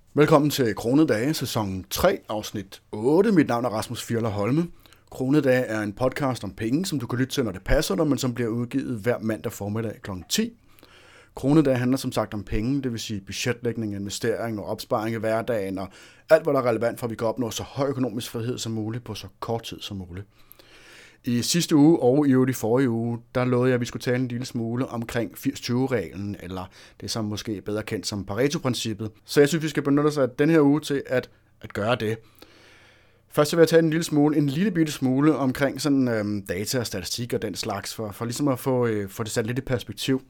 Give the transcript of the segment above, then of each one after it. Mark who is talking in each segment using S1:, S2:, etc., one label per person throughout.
S1: Velkommen til Kronedage, sæson 3, afsnit 8. Mit navn er Rasmus Fjerler Holme. Kronedage er en podcast om penge, som du kan lytte til, når det passer dig, men som bliver udgivet hver mandag formiddag kl. 10. Kronedage handler som sagt om penge, det vil sige budgetlægning, investering og opsparing i hverdagen, og alt, hvad der er relevant for, at vi kan opnå så høj økonomisk frihed som muligt på så kort tid som muligt. I sidste uge og i øvrigt i forrige uge, der lovede jeg, at vi skulle tale en lille smule omkring 80-20-reglen, eller det som måske er bedre kendt som Pareto-princippet. Så jeg synes, vi skal benytte os af den her uge til at gøre det. Først vil jeg tage en lille bitte smule omkring sådan data og statistik og den slags, for ligesom at få det sat lidt i perspektiv.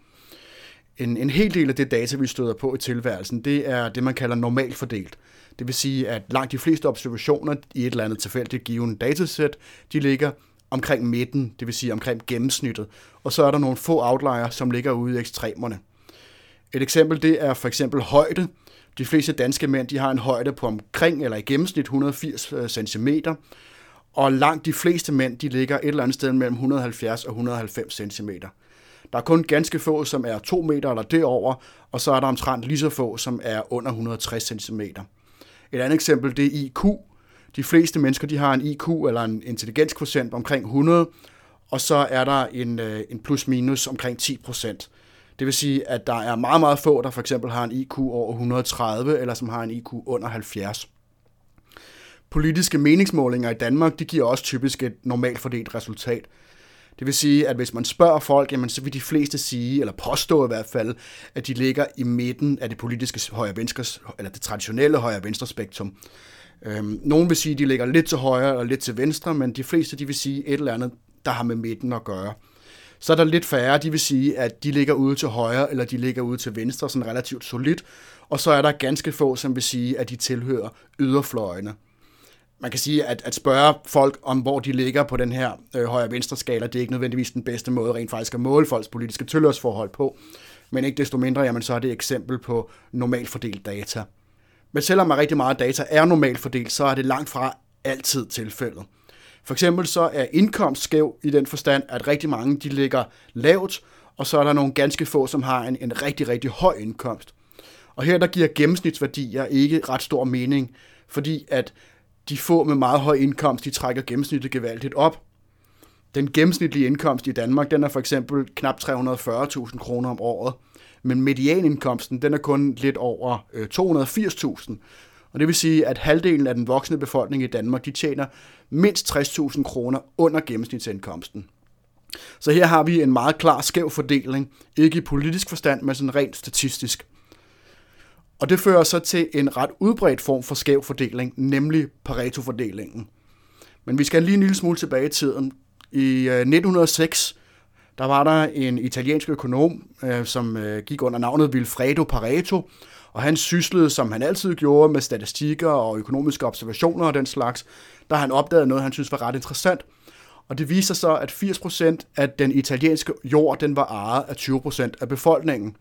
S1: En hel del af det data, vi støder på i tilværelsen, det er det, man kalder normalfordelt. Det vil sige, at langt de fleste observationer i et eller andet tilfældigt givet datasæt, de ligger omkring midten, det vil sige omkring gennemsnittet, og så er der nogle få outlier, som ligger ude i ekstremerne. Et eksempel, det er for eksempel højde. De fleste danske mænd, de har en højde på omkring eller i gennemsnit 180 cm, og langt de fleste mænd, de ligger et eller andet sted mellem 170 og 190 cm. Der er kun ganske få, som er 2 meter eller derover, og så er der omtrent lige så få, som er under 160 cm. Et andet eksempel, det er IQ. De fleste mennesker, de har en IQ eller en intelligenskvotient omkring 100, og så er der en plus-minus omkring 10%. Det vil sige, at der er meget, meget få, der for eksempel har en IQ over 130, eller som har en IQ under 70. Politiske meningsmålinger i Danmark, de giver også typisk et normalt fordelt resultat. Det vil sige, at hvis man spørger folk, jamen, så vil de fleste sige, eller påstå i hvert fald, at de ligger i midten af det politiske eller det traditionelle højre-venstre spektrum. Nogle vil sige, at de ligger lidt til højre og lidt til venstre, men de fleste de vil sige et eller andet, der har med midten at gøre. Så er der lidt færre, de vil sige, at de ligger ude til højre, eller de ligger ude til venstre, sådan relativt solidt. Og så er der ganske få, som vil sige, at de tilhører yderfløjene. Man kan sige, at spørge folk om, hvor de ligger på den her højre-venstre skala, det er ikke nødvendigvis den bedste måde rent faktisk at måle folks politiske tilhørsforhold på. Men ikke desto mindre, jamen, så er det et eksempel på normalt fordelt data. Men selvom rigtig meget data er normalt fordelt, så er det langt fra altid tilfældet. For eksempel så er indkomst skæv i den forstand, at rigtig mange de ligger lavt, og så er der nogle ganske få, som har en rigtig, rigtig høj indkomst. Og her der giver gennemsnitsværdier ikke ret stor mening, fordi at de få med meget høj indkomst, de trækker gennemsnittet gevaldigt op. Den gennemsnitlige indkomst i Danmark, den er for eksempel knap 340.000 kroner om året, men medianindkomsten, den er kun lidt over 280.000. Og det vil sige, at halvdelen af den voksne befolkning i Danmark, de tjener mindst 60.000 kroner under gennemsnitsindkomsten. Så her har vi en meget klar skæv fordeling, ikke i politisk forstand, men sådan rent statistisk. Og det fører så til en ret udbredt form for skæv fordeling, nemlig Pareto-fordelingen. Men vi skal lige en lille smule tilbage i tiden. I 1906, der var der en italiensk økonom, som gik under navnet Vilfredo Pareto, og han syslede, som han altid gjorde, med statistikker og økonomiske observationer og den slags, da han opdagede noget, han synes var ret interessant. Og det viser så, at 80% af den italienske jord, den var ejet af 20% af befolkningen.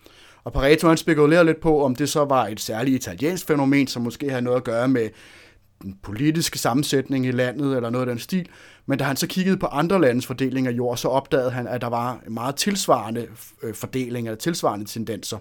S1: Og Pareto han spekulerede lidt på, om det så var et særligt italiensk fænomen, som måske havde noget at gøre med den politiske sammensætning i landet eller noget af den stil. Men da han så kiggede på andre landes fordeling af jord, så opdagede han, at der var en meget tilsvarende fordeling eller tilsvarende tendenser.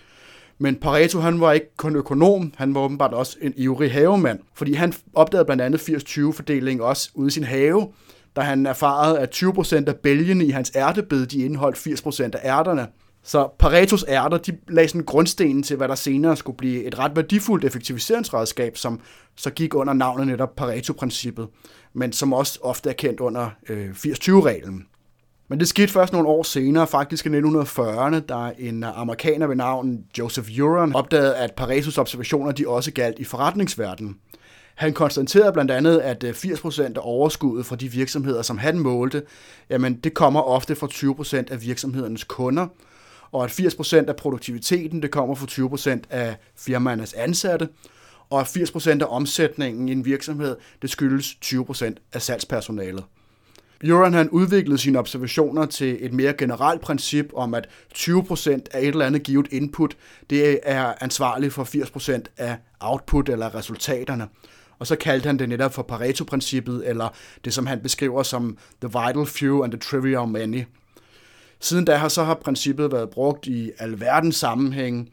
S1: Men Pareto han var ikke kun økonom, han var åbenbart også en ivrig havemand, fordi han opdagede blandt andet 80-20-fordelingen også ude i sin have, da han erfarede, at 20% af bælgene i hans ærtebed, de indeholdt 80% af ærterne. Så Paretos ærter, de lagde sådan grundstenen til, hvad der senere skulle blive et ret værdifuldt effektiviseringsredskab, som så gik under navnet netop Pareto-princippet, men som også ofte er kendt under 80-20-reglen. Men det skete først nogle år senere, faktisk i 1940'erne, da en amerikaner ved navn Joseph Uran opdagede, at Paretos observationer de også galt i forretningsverdenen. Han konstaterede blandt andet, at 80% af overskuddet fra de virksomheder, som han målte, jamen det kommer ofte fra 20% af virksomhedernes kunder, og at 80% af produktiviteten det kommer fra 20% af firmaernes ansatte, og at 80% af omsætningen i en virksomhed det skyldes 20% af salgspersonalet. Uran han udviklede sine observationer til et mere generelt princip om, at 20% af et eller andet givet input, det er ansvarligt for 80% af output eller resultaterne. Og så kaldte han det netop for Pareto-princippet, eller det som han beskriver som the vital few and the trivial many. Siden da så har princippet været brugt i alverdens sammenhæng.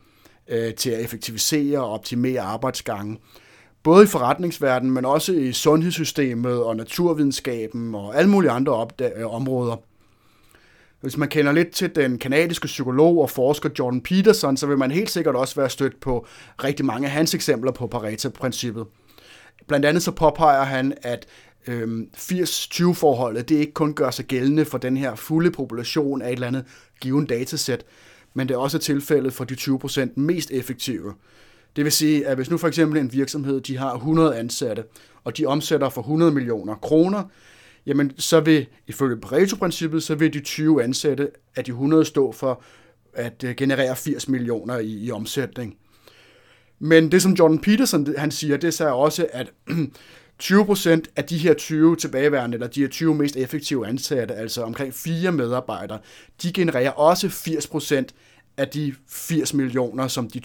S1: til at effektivisere og optimere arbejdsgange. Både i forretningsverdenen, men også i sundhedssystemet og naturvidenskaben og alle mulige andre områder. Hvis man kender lidt til den kanadiske psykolog og forsker Jordan Peterson, så vil man helt sikkert også være stødt på rigtig mange af hans eksempler på Pareto-princippet. Blandt andet så påpeger han, at 80-20-forholdet, det ikke kun gør sig gældende for den her fulde population af et eller andet given datasæt, men det er også tilfældet for de 20% mest effektive. Det vil sige, at hvis nu for eksempel en virksomhed, de har 100 ansatte, og de omsætter for 100 millioner kroner, jamen så vil, ifølge Pareto-princippet, så vil de 20 ansatte af de 100 stå for at generere 80 millioner i omsætning. Men det, som Jordan Peterson han siger, det er så også, at 20% af de her 20 tilbageværende, eller de her 20 mest effektive ansatte, altså omkring 4 medarbejdere, de genererer også 80% af de 80 millioner, som de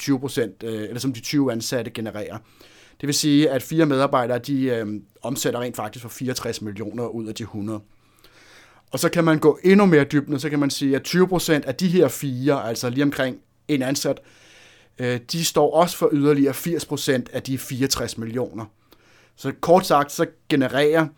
S1: 20 ansatte genererer. Det vil sige, at 4 medarbejdere, de omsætter rent faktisk for 64 millioner ud af de 100. Og så kan man gå endnu mere dybden, og så kan man sige, at 20% af de her 4, altså lige omkring en ansat, de står også for yderligere 80% af de 64 millioner. Så kort sagt, så genererer,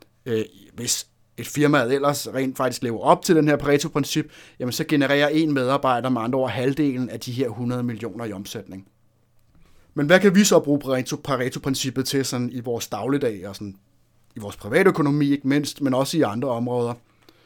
S1: hvis et firma ellers rent faktisk lever op til den her Pareto-princip, jamen så genererer en medarbejder med andre ord halvdelen af de her 100 millioner i omsætning. Men hvad kan vi så bruge Pareto-princippet til sådan i vores dagligdag og sådan i vores privatøkonomi ikke mindst, men også i andre områder?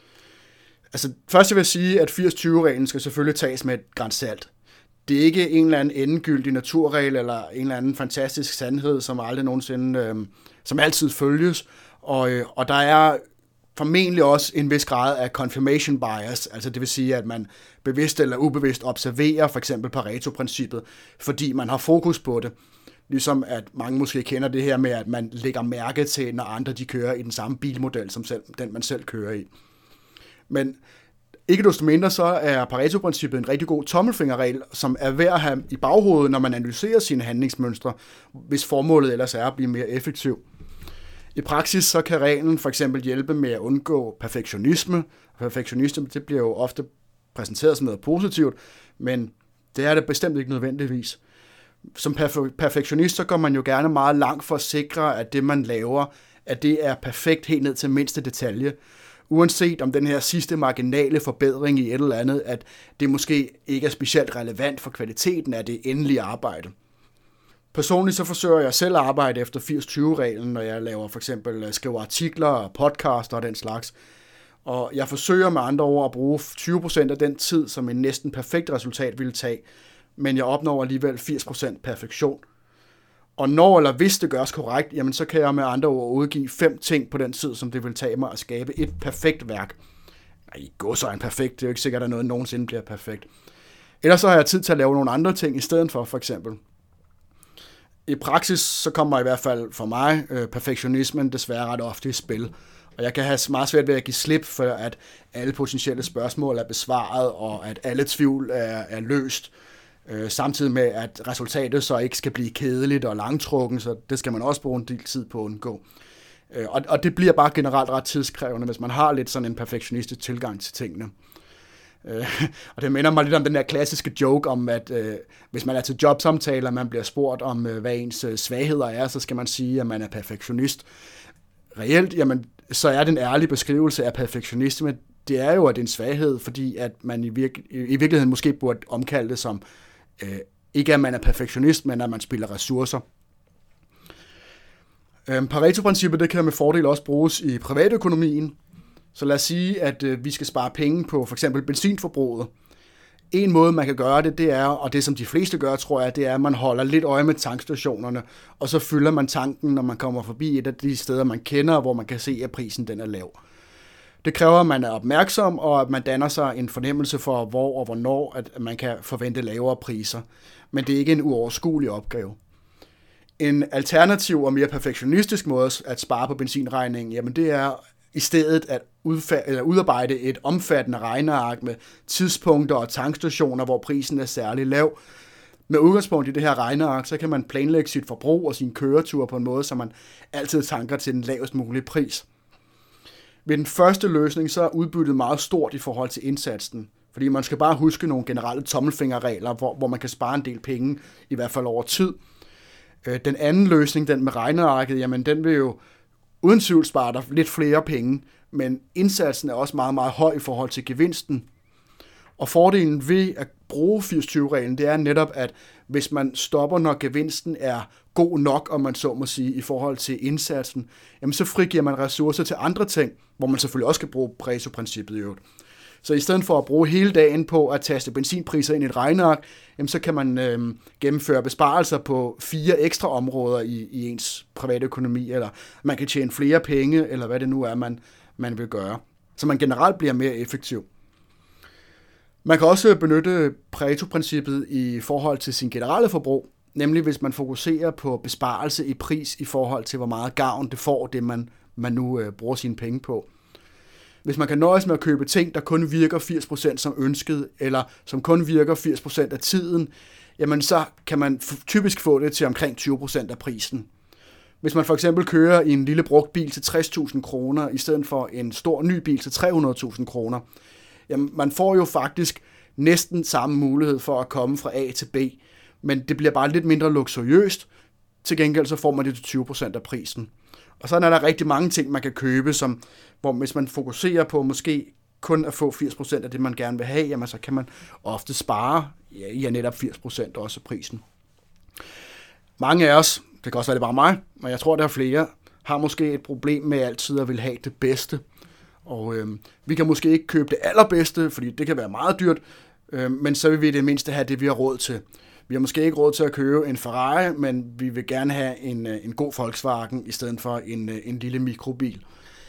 S1: Altså først vil jeg sige, at 80-20-reglen skal selvfølgelig tages med et gran salt. Det er ikke en eller anden endegyldig naturregel eller en eller anden fantastisk sandhed, som aldrig nogensinde, som altid følges. Og der er formentlig også en vis grad af confirmation bias, altså det vil sige, at man bevidst eller ubevidst observerer for eksempel Pareto-princippet, fordi man har fokus på det. Ligesom at mange måske kender det her med, at man lægger mærke til, når andre de kører i den samme bilmodel, som den man selv kører i. Men ikke desto mindre så er Pareto-princippet en rigtig god tommelfingerregel, som er værd at have i baghovedet, når man analyserer sine handlingsmønstre, hvis formålet ellers er at blive mere effektiv. I praksis så kan reglen for eksempel hjælpe med at undgå perfektionisme. Perfektionisme det bliver jo ofte præsenteret som noget positivt, men det er det bestemt ikke nødvendigvis. Som perfektionist så går man jo gerne meget langt for at sikre, at det man laver, at det er perfekt helt ned til mindste detalje. Uanset om den her sidste marginale forbedring i et eller andet, at det måske ikke er specielt relevant for kvaliteten af det endelige arbejde. Personligt så forsøger jeg selv at arbejde efter 80-20-reglen, når jeg laver for eksempel skriver artikler og podcaster og den slags. Og jeg forsøger med andre ord at bruge 20% af den tid, som en næsten perfekt resultat ville tage, men jeg opnår alligevel 80% perfektion. Og når eller hvis det gøres korrekt, jamen så kan jeg med andre ord udgive 5 ting på den tid, som det vil tage mig at skabe et perfekt værk. I går så en perfekt, det er jo ikke sikkert, at noget nogensinde bliver perfekt. Ellers så har jeg tid til at lave nogle andre ting i stedet for eksempel. I praksis så kommer i hvert fald for mig perfektionismen desværre ret ofte i spil. Og jeg kan have meget svært ved at give slip, for at alle potentielle spørgsmål er besvaret, og at alle tvivl er løst. Samtidig med, at resultatet så ikke skal blive kedeligt og langtrukken, så det skal man også bruge en del tid på at undgå. Og det bliver bare generelt ret tidskrævende, hvis man har lidt sådan en perfektionistisk tilgang til tingene. Og det minder mig lidt om den der klassiske joke om, at hvis man er til jobsamtaler, man bliver spurgt om, hvad ens svagheder er, så skal man sige, at man er perfektionist. Reelt, jamen, så er det en ærlig beskrivelse af perfektionisme. Det er jo, at det er en svaghed, fordi at man i virkeligheden måske burde omkalde det som, ikke at man er perfektionist, men at man spilder ressourcer. Pareto-princippet, det kan med fordel også bruges i privatøkonomien. Så lad os sige, at vi skal spare penge på for eksempel benzinforbruget. En måde, man kan gøre det, det er, og det som de fleste gør, tror jeg, det er, at man holder lidt øje med tankstationerne, og så fylder man tanken, når man kommer forbi et af de steder, man kender, hvor man kan se, at prisen den er lav. Det kræver, at man er opmærksom, og at man danner sig en fornemmelse for, hvor og hvornår at man kan forvente lavere priser. Men det er ikke en uoverskuelig opgave. En alternativ og mere perfektionistisk måde at spare på benzinregningen, jamen det er i stedet at udarbejde et omfattende regneark med tidspunkter og tankstationer, hvor prisen er særlig lav. Med udgangspunkt i det her regneark, så kan man planlægge sit forbrug og sin køretur på en måde, så man altid tanker til den lavest mulige pris. Ved den første løsning, så er udbyttet meget stort i forhold til indsatsen. Fordi man skal bare huske nogle generelle tommelfingerregler, hvor man kan spare en del penge, i hvert fald over tid. Den anden løsning, den med regnearket, jamen den vil jo uden tvivl spare dig lidt flere penge, men indsatsen er også meget, meget høj i forhold til gevinsten. Og fordelen ved at bruge 80-20-reglen, det er netop, at hvis man stopper, når gevinsten er god nok, om man så må sige, i forhold til indsatsen, jamen så frigiver man ressourcer til andre ting, hvor man selvfølgelig også kan bruge Pareto-princippet i øvrigt. Så i stedet for at bruge hele dagen på at taste benzinpriser ind i et regneark, jamen så kan man gennemføre besparelser på 4 ekstra områder i ens private økonomi, eller man kan tjene flere penge, eller hvad det nu er, man vil gøre. Så man generelt bliver mere effektiv. Man kan også benytte Pareto-princippet i forhold til sin generelle forbrug, nemlig hvis man fokuserer på besparelse i pris i forhold til, hvor meget gavn det får, det man nu bruger sine penge på. Hvis man kan nøjes med at købe ting, der kun virker 80% som ønsket, eller som kun virker 80% af tiden, jamen så kan man typisk få det til omkring 20% af prisen. Hvis man for eksempel kører i en lille brugt bil til 60.000 kroner, i stedet for en stor ny bil til 300.000 kroner, jamen man får jo faktisk næsten samme mulighed for at komme fra A til B, men det bliver bare lidt mindre luksuriøst. Til gengæld så får man det til 20% af prisen. Og sådan er der rigtig mange ting, man kan købe, hvor hvis man fokuserer på måske kun at få 80% af det, man gerne vil have, jamen så kan man ofte spare netop 80% også af prisen. Mange af os, det kan også være det bare mig, men jeg tror, der er flere, har måske et problem med altid at vil have det bedste. Og vi kan måske ikke købe det allerbedste, fordi det kan være meget dyrt, men så vil vi i det mindste have det, vi har råd til. Vi har måske ikke råd til at købe en Ferrari, men vi vil gerne have en god Volkswagen i stedet for en lille mikrobil.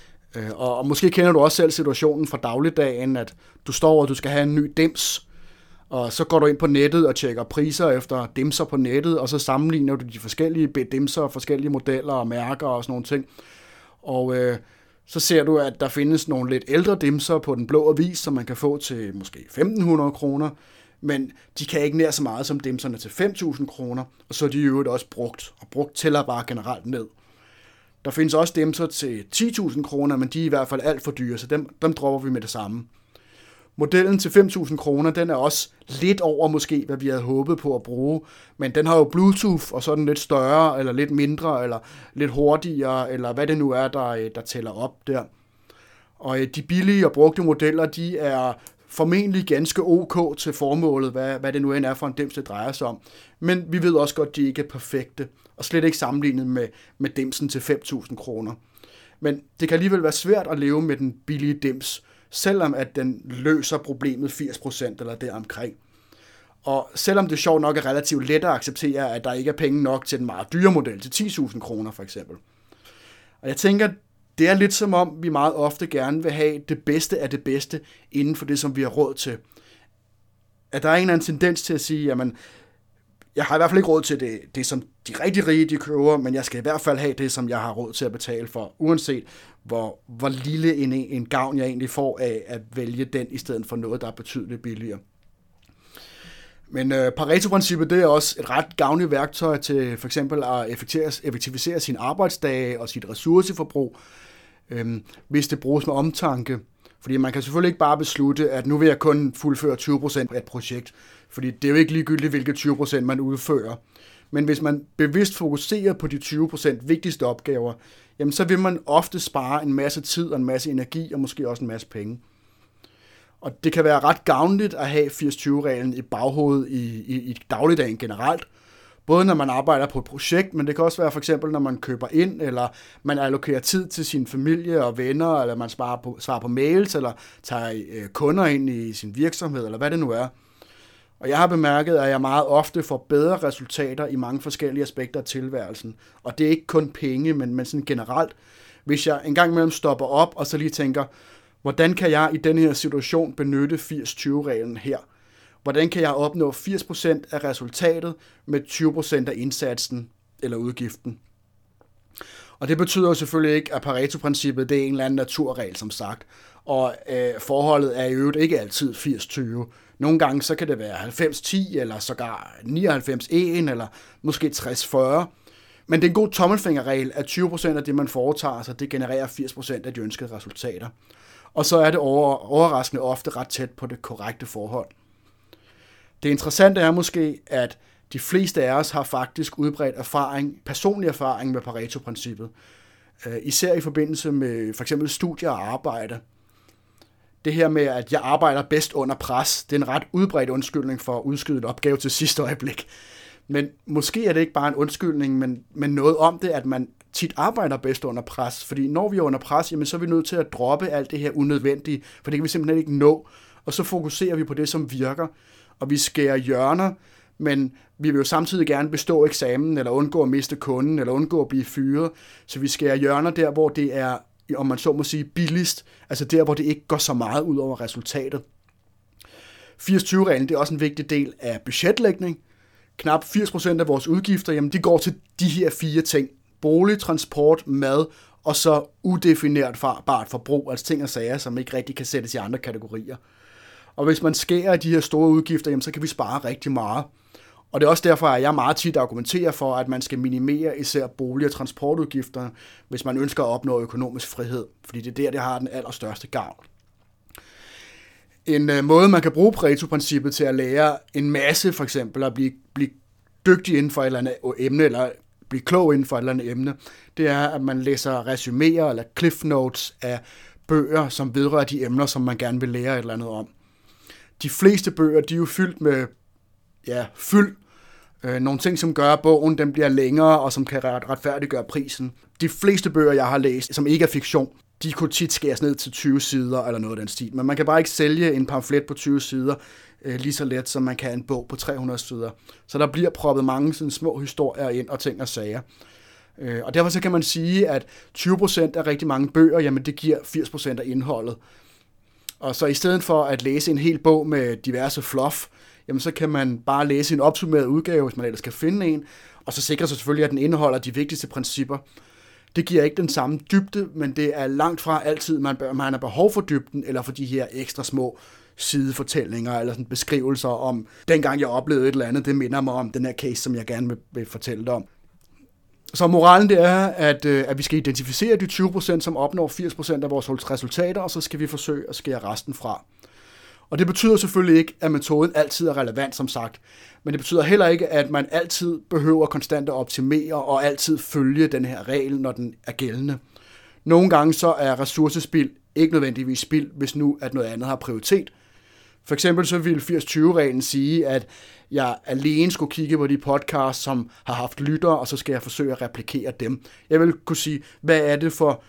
S1: Og måske kender du også selv situationen fra dagligdagen, at du står og du skal have en ny dims, og så går du ind på nettet og tjekker priser efter dimser på nettet, og så sammenligner du de forskellige dimser og forskellige modeller og mærker og sådan nogle ting. Og så ser du, at der findes nogle lidt ældre dimser på den blå avis, som man kan få til måske 1.500 kroner, men de kan ikke nær så meget som dimserne til 5.000 kroner, og så er de jo også brugt, og brugt tæller bare generelt ned. Der findes også dimser til 10.000 kroner, men de er i hvert fald alt for dyre, så dem dropper vi med det samme. Modellen til 5.000 kroner, den er også lidt over måske, hvad vi havde håbet på at bruge, men den har jo Bluetooth, og så er den lidt større, eller lidt mindre, eller lidt hurtigere, eller hvad det nu er, der tæller op der. Og de billige og brugte modeller, de er formentlig ganske ok til formålet, hvad det nu end er for en dims, det drejer sig om. Men vi ved også godt, at de ikke er perfekte, og slet ikke sammenlignet med dimsen til 5.000 kroner. Men det kan alligevel være svært at leve med den billige dims, selvom at den løser problemet 80% eller deromkring. Og selvom det sjovt nok er relativt let at acceptere, at der ikke er penge nok til den meget dyre model, til 10.000 kroner for eksempel. Og jeg tænker, det er lidt som om, vi meget ofte gerne vil have det bedste af det bedste inden for det, som vi har råd til. At der er en eller anden tendens til at sige, jamen, jeg har i hvert fald ikke råd til det som de rigtig rige, de køber, men jeg skal i hvert fald have det, som jeg har råd til at betale for, uanset hvor lille en gavn jeg egentlig får af at vælge den, i stedet for noget, der er betydeligt billigere. Men Pareto-princippet, det er også et ret gavnligt værktøj til for eksempel at effektivisere sine arbejdsdage og sit ressourceforbrug, hvis det bruges med omtanke. Fordi man kan selvfølgelig ikke bare beslutte, at nu vil jeg kun fuldføre 20% af et projekt, fordi det er jo ikke ligegyldigt, hvilke 20% man udfører. Men hvis man bevidst fokuserer på de 20% vigtigste opgaver, jamen så vil man ofte spare en masse tid og en masse energi og måske også en masse penge. Og det kan være ret gavnligt at have 80-20-reglen i baghovedet i dagligdagen generelt. Både når man arbejder på et projekt, men det kan også være for eksempel, når man køber ind, eller man allokerer tid til sin familie og venner, eller man svarer på mails, eller tager kunder ind i sin virksomhed, eller hvad det nu er. Og jeg har bemærket, at jeg meget ofte får bedre resultater i mange forskellige aspekter af tilværelsen. Og det er ikke kun penge, men sådan generelt. Hvis jeg en gang imellem stopper op, og så lige tænker, hvordan kan jeg i denne her situation benytte 80-20-reglen her? Hvordan kan jeg opnå 80% af resultatet med 20% af indsatsen eller udgiften? Og det betyder jo selvfølgelig ikke, at Pareto-princippet det er en eller anden naturregel, som sagt. Og forholdet er i øvrigt ikke altid 80-20. Nogle gange så kan det være 90-10, eller sågar 99-1, eller måske 60-40. Men det er en god tommelfingerregel, at 20% af det, man foretager sig, det genererer 80% af de ønskede resultater. og så er det overraskende ofte ret tæt på det korrekte forhold. Det interessante er måske, at de fleste af os har faktisk udbredt personlig erfaring med Pareto-princippet. Især i forbindelse med for eksempel studier og arbejde. Det her med, at jeg arbejder bedst under pres, det er en ret udbredt undskyldning for at udskyde en opgave til sidste øjeblik. Men måske er det ikke bare en undskyldning, men noget om det, at man tit arbejder bedst under pres. Fordi når vi er under pres, jamen, så er vi nødt til at droppe alt det her unødvendige, for det kan vi simpelthen ikke nå. Og så fokuserer vi på det, som virker. Og vi skærer hjørner, men vi vil jo samtidig gerne bestå eksamen, eller undgå at miste kunden, eller undgå at blive fyret. Så vi skærer hjørner der, hvor det er, om man så må sige, billigst. Altså der, hvor det ikke går så meget ud over resultatet. 80-20-reglen, det er også en vigtig del af budgetlægning. Knap 80% af vores udgifter, jamen, de går til de her 4 ting. Bolig, transport, mad, og så udefinerbart forbrug, altså ting og sager, som ikke rigtig kan sættes i andre kategorier. Og hvis man skærer de her store udgifter, jamen, så kan vi spare rigtig meget. Og det er også derfor, at jeg meget tit argumenterer for, at man skal minimere især bolig- og transportudgifter, hvis man ønsker at opnå økonomisk frihed. Fordi det er der, det har den allerstørste gavn. En måde, man kan bruge Pareto-princippet til at lære en masse, for eksempel at blive dygtig inden for et eller andet emne, eller blive klog inden for et eller andet emne, det er, at man læser resuméer eller cliff notes af bøger, som vedrører de emner, som man gerne vil lære et eller andet om. De fleste bøger, de er jo fyldt med nogle ting, som gør, at bogen den bliver længere, og som kan retfærdiggøre prisen. De fleste bøger, jeg har læst, som ikke er fiktion, de kunne tit skæres ned til 20 sider eller noget af den stil. Men man kan bare ikke sælge en pamflet på 20 sider lige så let, som man kan en bog på 300 sider. Så der bliver proppet mange sådan små historier ind og ting og sager. Og derfor så kan man sige, at 20% af rigtig mange bøger, jamen det giver 80% af indholdet. Og så i stedet for at læse en hel bog med diverse fluff, jamen så kan man bare læse en opsummeret udgave, hvis man ellers kan finde en, og så sikrer sig selvfølgelig, at den indeholder de vigtigste principper. Det giver ikke den samme dybde, men det er langt fra altid, man har behov for dybden, eller for de her ekstra små sidefortællinger, eller sådan beskrivelser om, dengang jeg oplevede et eller andet, det minder mig om den her case, som jeg gerne vil fortælle dig om. Så moralen det er, at vi skal identificere de 20%, som opnår 80% af vores resultater, og så skal vi forsøge at skære resten fra. Og det betyder selvfølgelig ikke, at metoden altid er relevant, som sagt. Men det betyder heller ikke, at man altid behøver konstant at optimere og altid følge den her regel, når den er gældende. Nogle gange så er ressourcespild ikke nødvendigvis spild, hvis nu at noget andet har prioritet. For eksempel så vil 80-20-reglen sige, at jeg alene skulle kigge på de podcasts, som har haft lyttere, og så skal jeg forsøge at replikere dem. Jeg vil kunne sige, hvad er det for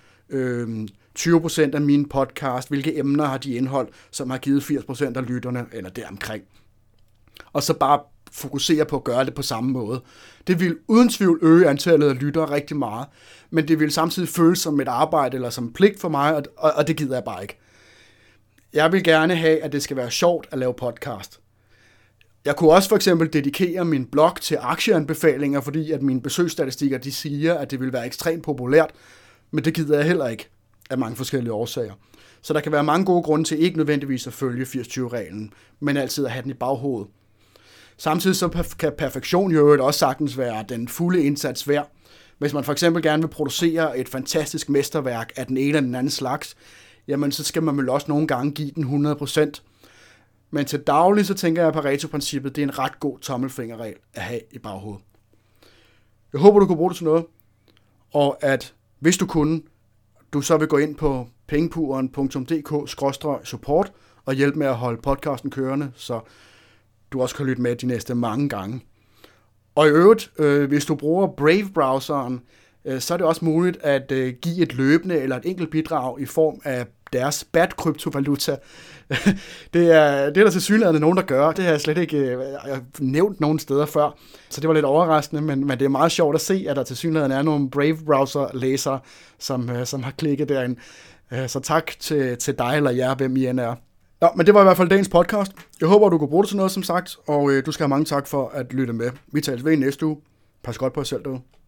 S1: 20% af mine podcast, hvilke emner har de indholdt, som har givet 80% af lytterne, eller deromkring. Og så bare fokusere på at gøre det på samme måde. Det vil uden tvivl øge antallet af lyttere rigtig meget, men det vil samtidig føles som et arbejde eller som en pligt for mig, og det gider jeg bare ikke. Jeg vil gerne have, at det skal være sjovt at lave podcast. Jeg kunne også for eksempel dedikere min blog til aktieanbefalinger, fordi at mine besøgsstatistikker de siger, at det vil være ekstremt populært, men det gider jeg heller ikke af mange forskellige årsager. Så der kan være mange gode grunde til ikke nødvendigvis at følge 80-20-reglen, men altid at have den i baghovedet. Samtidig så kan perfektion jo også sagtens være den fulde indsats værd. Hvis man for eksempel gerne vil producere et fantastisk mesterværk af den ene eller den anden slags, jamen så skal man vel også nogle gange give den 100%. Men til daglig så tænker jeg, at Pareto-princippet det er en ret god tommelfingerregel at have i baghovedet. Jeg håber, du kunne bruge det til noget, og at hvis du kunne, du så vil gå ind på pengepuren.dk/support og hjælpe med at holde podcasten kørende, så du også kan lytte med de næste mange gange. Og i øvrigt, hvis du bruger Brave-browseren, så er det også muligt at give et løbende eller et enkelt bidrag i form af deres bad-kryptovaluta. Det er der tilsyneladende nogen, der gør. Det har jeg slet ikke nævnt nogen steder før, så det var lidt overraskende, men det er meget sjovt at se, at der tilsyneladende er nogle Brave-browser-læsere, som har klikket derind. Så tak til dig eller jer, hvem I end er. Ja, men det var i hvert fald dagens podcast. Jeg håber, du kunne bruge det til noget, som sagt, og du skal have mange tak for at lytte med. Vi tales ved i næste uge. Pas godt på jer selv derude.